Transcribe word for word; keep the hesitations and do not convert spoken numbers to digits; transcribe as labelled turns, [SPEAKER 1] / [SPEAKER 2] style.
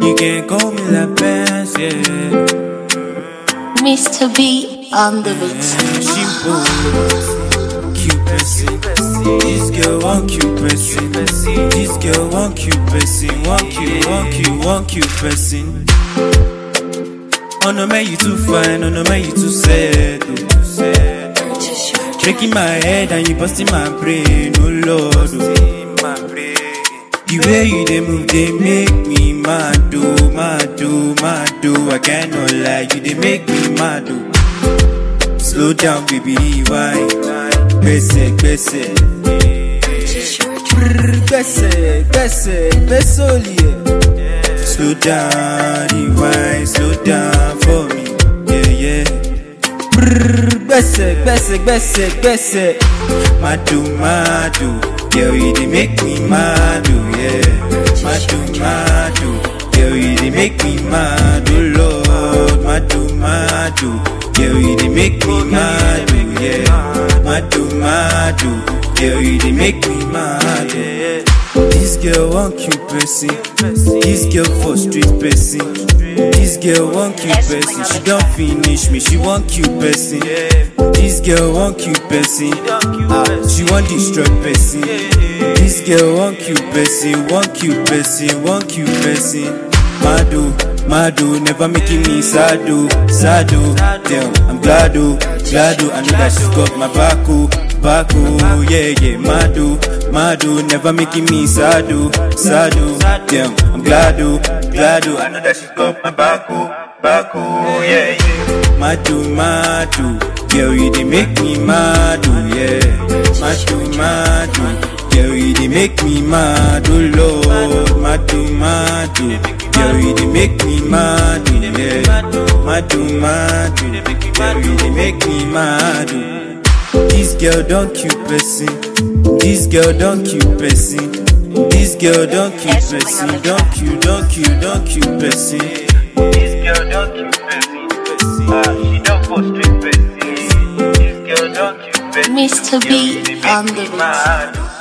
[SPEAKER 1] You can call me La Pence, yeah.
[SPEAKER 2] Mister B on the beat.
[SPEAKER 1] She bold, cute person. This girl want cute person. This girl want cute person. Want cute, want cute, want cute person. Oh no man, you too fine. Oh no man, you too sad. Breaking my head and you busting my brain. Oh Lord, oh. The way you dey move, they make me mad, oh, mad, oh, mad, oh. I cannot lie, you they make me mad, oh. Slow down, baby, rewind. Bese, bese. Bese, bese, bese, slow down, rewind, slow down for me, yeah, yeah. Bese, bese, bese, bese. Madu, madu. Girl, you they make me mad, oh yeah. Madu, madu. Girl, you they make me mad, oh Lord. Madu, madu. Girl, you they make me mad, oh yeah. Madu, madu. Girl, you they make me mad, yeah. This girl want cute person. This girl for street person. This girl want cute person. She don't finish me. She want cute person. This girl want cute person. Ah, she want destroy person. This girl want cute person. Want cute person. Want cute person. Madu, madu, never making me sad, oh, sad, oh. Damn, I'm glad, oh, glad, oh. I know that she's got my back, oh, back, oh, yeah, yeah. Madu, madu, never making me sad, oh, sad, oh. Damn, I'm glad, oh, glad, oh. I know that she's got my back, oh, back, oh, yeah, yeah. Madu, madu, girl, you they make me mad, oh, yeah. Madu, madu, girl, you they make me mad, oh Lord. Madu, madu. Girl, you they make me mad, yeah. Madu, madu. Girl, you they make me mad. This girl don't cute person. This girl don't cute person. This girl don't cute person. Don't cute, don't cute, don't cute person. This girl don't cute person. Ah, she don't go straight person. This girl don't cute person.
[SPEAKER 2] Mister B on the beat.